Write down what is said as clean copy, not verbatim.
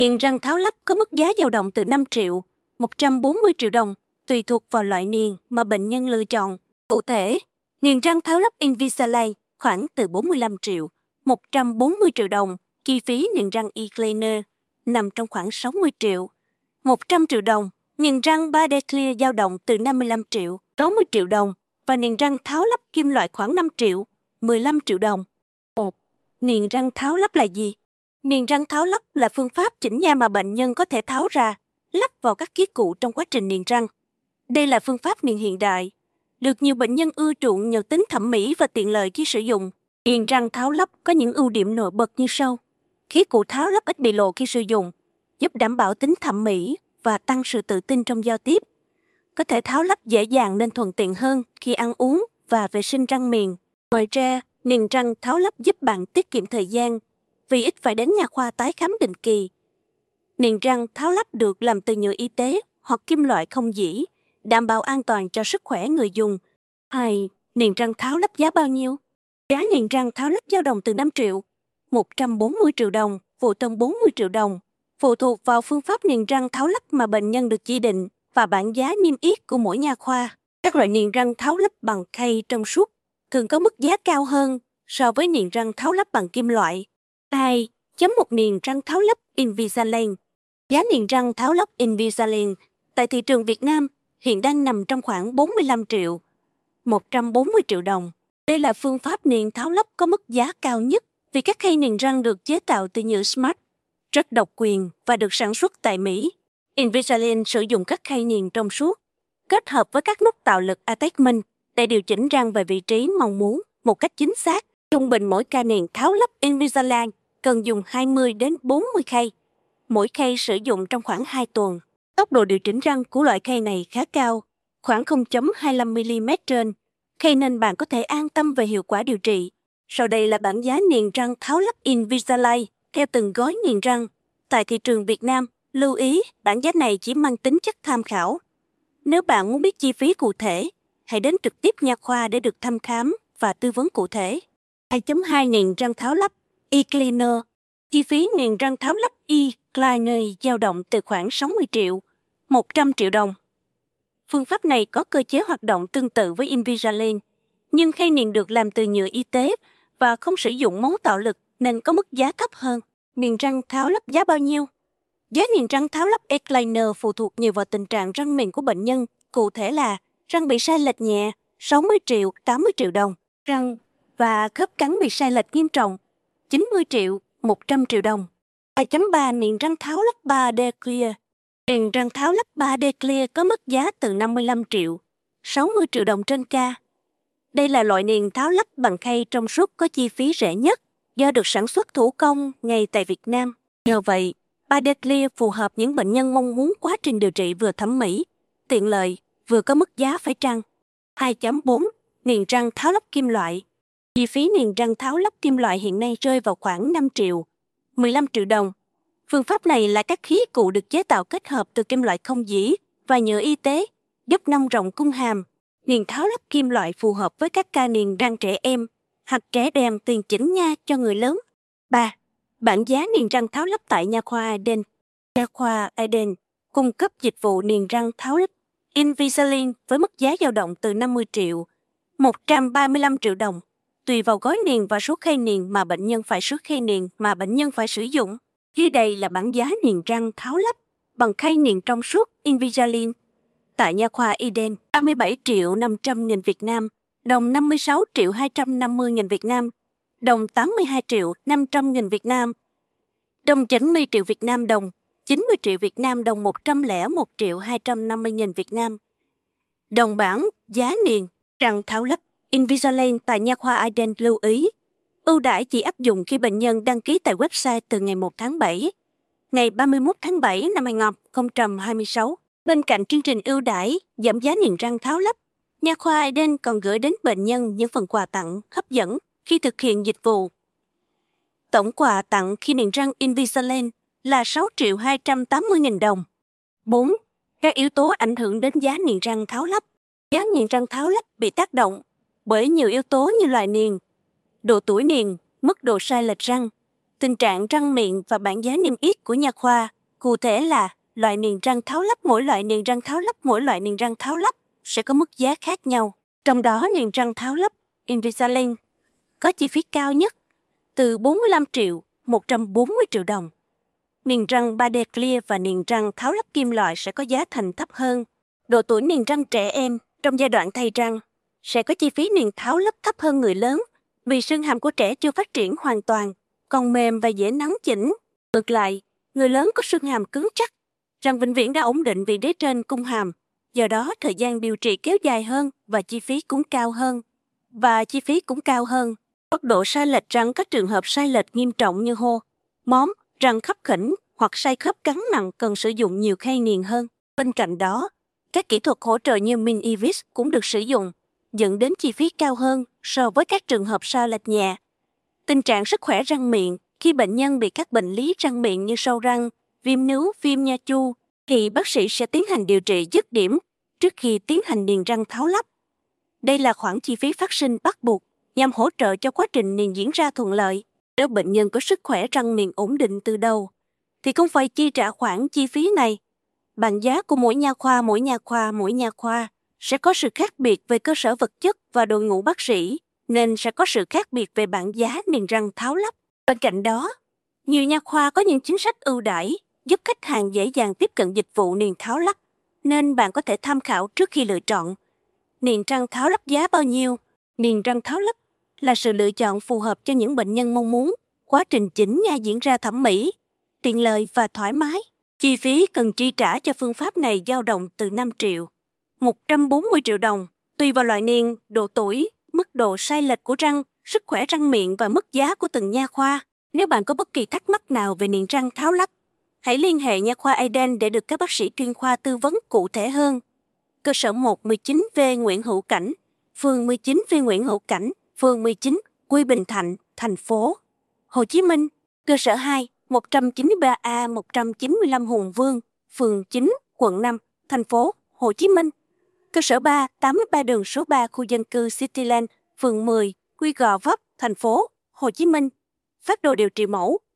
Niềng răng tháo lắp có mức giá dao động từ 5 triệu, 140 triệu đồng, tùy thuộc vào loại niềng mà bệnh nhân lựa chọn. Cụ thể, niềng răng tháo lắp Invisalign khoảng từ 45 triệu, 140 triệu đồng, chi phí niềng răng E-Cleaner nằm trong khoảng 60 triệu, 100 triệu đồng, niềng răng 3D Clear dao động từ 55 triệu, 60 triệu đồng và niềng răng tháo lắp kim loại khoảng 5 triệu, 15 triệu đồng. Niềng răng tháo lắp là gì? Niềng răng tháo lắp là phương pháp chỉnh nha mà bệnh nhân có thể tháo ra, lắp vào các ký cụ trong quá trình niềng răng. Đây là phương pháp niềng hiện đại, được nhiều bệnh nhân ưa chuộng nhờ tính thẩm mỹ và tiện lợi khi sử dụng. Niềng răng tháo lắp có những ưu điểm nổi bật như sau. Khí cụ tháo lắp ít bị lộ khi sử dụng, giúp đảm bảo tính thẩm mỹ và tăng sự tự tin trong giao tiếp. Có thể tháo lắp dễ dàng nên thuận tiện hơn khi ăn uống và vệ sinh răng miệng. Ngoài ra, niềng răng tháo lắp giúp bạn tiết kiệm thời gian vì ít phải đến nha khoa tái khám định kỳ. Niềng răng tháo lắp được làm từ nhựa y tế hoặc kim loại không dỉ, đảm bảo an toàn cho sức khỏe người dùng. 2. Niềng răng tháo lắp giá bao nhiêu? Giá niềng răng tháo lắp dao động từ 5 triệu, 140 triệu đồng, phụ tùng 40 triệu đồng, phụ thuộc vào phương pháp niềng răng tháo lắp mà bệnh nhân được chỉ định và bảng giá niêm yết của mỗi nha khoa. Các loại niềng răng tháo lắp bằng khay trong suốt thường có mức giá cao hơn so với niềng răng tháo lắp bằng kim loại. 2. Chấm một niềng răng tháo lắp Invisalign. Giá niềng răng tháo lắp Invisalign tại thị trường Việt Nam hiện đang nằm trong khoảng 45 triệu, 140 triệu đồng. Đây là phương pháp niềng tháo lắp có mức giá cao nhất vì các khay niềng răng được chế tạo từ nhựa Smart, rất độc quyền và được sản xuất tại Mỹ. Invisalign sử dụng các khay niềng trong suốt, kết hợp với các nút tạo lực attachment để điều chỉnh răng về vị trí mong muốn một cách chính xác. Trung bình mỗi ca niềng tháo lắp Invisalign cần dùng 20 đến 40 khay. Mỗi khay sử dụng trong khoảng 2 tuần. Tốc độ điều chỉnh răng của loại khay này khá cao, khoảng 0.25mm trên, khay nên bạn có thể an tâm về hiệu quả điều trị. Sau đây là bảng giá niềng răng tháo lắp Invisalign theo từng gói niềng răng. Tại thị trường Việt Nam, lưu ý bảng giá này chỉ mang tính chất tham khảo. Nếu bạn muốn biết chi phí cụ thể, hãy đến trực tiếp nha khoa để được thăm khám và tư vấn cụ thể. 2.2 niềng răng tháo lắp E-Cleaner. Chi phí niềng răng tháo lắp E-Cleaner dao động từ khoảng 60 triệu, 100 triệu đồng. Phương pháp này có cơ chế hoạt động tương tự với Invisalign, nhưng khay niềng được làm từ nhựa y tế và không sử dụng móng tạo lực nên có mức giá thấp hơn. Niềng răng tháo lắp giá bao nhiêu? Giá niềng răng tháo lắp E-Cleaner phụ thuộc nhiều vào tình trạng răng miệng của bệnh nhân, cụ thể là răng bị sai lệch nhẹ, 60 triệu, 80 triệu đồng. Răng và khớp cắn bị sai lệch nghiêm trọng, 90 triệu, 100 triệu đồng. 2.3 niềng răng tháo lắp 3D Clear. Niềng răng tháo lắp 3D Clear có mức giá từ 55 triệu, 60 triệu đồng trên ca. Đây là loại niềng tháo lắp bằng khay trong suốt có chi phí rẻ nhất do được sản xuất thủ công ngay tại Việt Nam. Nhờ vậy, 3D Clear phù hợp những bệnh nhân mong muốn quá trình điều trị vừa thẩm mỹ, tiện lợi, vừa có mức giá phải chăng. 2.4 niềng răng tháo lắp kim loại. Chi phí niềng răng tháo lắp kim loại hiện nay rơi vào khoảng 5 triệu, 15 triệu đồng. Phương pháp này là các khí cụ được chế tạo kết hợp từ kim loại không dỉ và nhựa y tế, giúp nâng rộng cung hàm. Niềng tháo lắp kim loại phù hợp với các ca niềng răng trẻ em hoặc trẻ đèn tiền chỉnh nha cho người lớn. 3. Bảng giá niềng răng tháo lắp tại nha khoa Eden. Nha khoa Eden cung cấp dịch vụ niềng răng tháo lắp Invisalign với mức giá dao động từ 50 triệu, 135 triệu đồng, tùy vào gói niềng và số khay niềng mà bệnh nhân phải sử dụng. Dưới đây là bảng giá niềng răng tháo lắp bằng khay niềng trong suốt Invisalign. Tại nha khoa Eden, 37 triệu 500 nghìn Việt Nam, đồng 56 triệu 250 nghìn Việt Nam, đồng 82 triệu 500 nghìn Việt Nam, đồng 90 triệu Việt Nam đồng, 90 triệu Việt Nam đồng 101 triệu 250 nghìn Việt Nam. Đồng bảng giá niềng răng tháo lắp Invisalign tại nha khoa Eden lưu ý. Ưu đãi chỉ áp dụng khi bệnh nhân đăng ký tại website từ ngày 1 tháng 7, ngày 31 tháng 7 năm 2026. Bên cạnh chương trình ưu đãi giảm giá niềng răng tháo lắp, nha khoa Eden còn gửi đến bệnh nhân những phần quà tặng hấp dẫn khi thực hiện dịch vụ. Tổng quà tặng khi niềng răng Invisalign là 6 triệu 280 nghìn đồng. 4. Các yếu tố ảnh hưởng đến giá niềng răng tháo lắp. Giá niềng răng tháo lắp bị tác động bởi nhiều yếu tố như loại niềng, độ tuổi niềng, mức độ sai lệch răng, Tình trạng răng miệng và bảng giá niêm yết của nha khoa, cụ thể là loại niềng răng tháo lắp, mỗi loại niềng răng tháo lắp, mỗi loại niềng răng tháo lắp sẽ có mức giá khác nhau. Trong đó niềng răng tháo lắp Invisalign có chi phí cao nhất từ 45 triệu, 140 triệu đồng. Niềng răng 3D Clear và niềng răng tháo lắp kim loại sẽ có giá thành thấp hơn. Độ tuổi niềng răng trẻ em trong giai đoạn thay răng sẽ có chi phí niềng tháo lắp thấp hơn người lớn vì xương hàm của trẻ chưa phát triển hoàn toàn, còn mềm và dễ nắn chỉnh. Ngược lại, người lớn có xương hàm cứng chắc, răng vĩnh viễn đã ổn định vị trí trên cung hàm, do đó thời gian điều trị kéo dài hơn và chi phí cũng cao hơn. Mức độ sai lệch răng, các trường hợp sai lệch nghiêm trọng như hô, móm, răng khắp khỉnh hoặc sai khớp cắn nặng cần sử dụng nhiều khay niềng hơn. Bên cạnh đó, các kỹ thuật hỗ trợ như Min-Evis cũng được sử dụng, dẫn đến chi phí cao hơn so với các trường hợp sai lệch nhẹ. Tình trạng sức khỏe răng miệng khi bệnh nhân bị các bệnh lý răng miệng như sâu răng, viêm nướu, viêm nha chu, thì bác sĩ sẽ tiến hành điều trị dứt điểm trước khi tiến hành niềng răng tháo lắp. Đây là khoản chi phí phát sinh bắt buộc nhằm hỗ trợ cho quá trình niềng diễn ra thuận lợi. Nếu bệnh nhân có sức khỏe răng miệng ổn định từ đầu, thì không phải chi trả khoản chi phí này. Bảng giá của mỗi nha khoa sẽ có sự khác biệt về cơ sở vật chất và đội ngũ bác sĩ, nên sẽ có sự khác biệt về bảng giá niềng răng tháo lắp. Bên cạnh đó, nhiều nha khoa có những chính sách ưu đãi giúp khách hàng dễ dàng tiếp cận dịch vụ niềng tháo lắp, nên bạn có thể tham khảo trước khi lựa chọn. Niềng răng tháo lắp giá bao nhiêu? Niềng răng tháo lắp là sự lựa chọn phù hợp cho những bệnh nhân mong muốn quá trình chỉnh nha diễn ra thẩm mỹ, tiện lợi và thoải mái. Chi phí cần chi trả cho phương pháp này dao động từ 5 triệu, 140 triệu đồng, tùy vào loại niềng, độ tuổi, mức độ sai lệch của răng, sức khỏe răng miệng và mức giá của từng nha khoa. Nếu bạn có bất kỳ thắc mắc nào về niềng răng tháo lắp, hãy liên hệ nha khoa Eden để được các bác sĩ chuyên khoa tư vấn cụ thể hơn. Cơ sở 119V Nguyễn Hữu Cảnh, phường 19V Nguyễn Hữu Cảnh, phường 19, Quy Bình Thạnh, thành phố Hồ Chí Minh. Cơ sở 2, 193A 195 Hùng Vương, phường 9, quận 5, thành phố Hồ Chí Minh. Cơ sở 3, 83 đường số 3 khu dân cư Cityland, phường 10, Quy Gò Vấp, thành phố Hồ Chí Minh. Phác đồ điều trị mẫu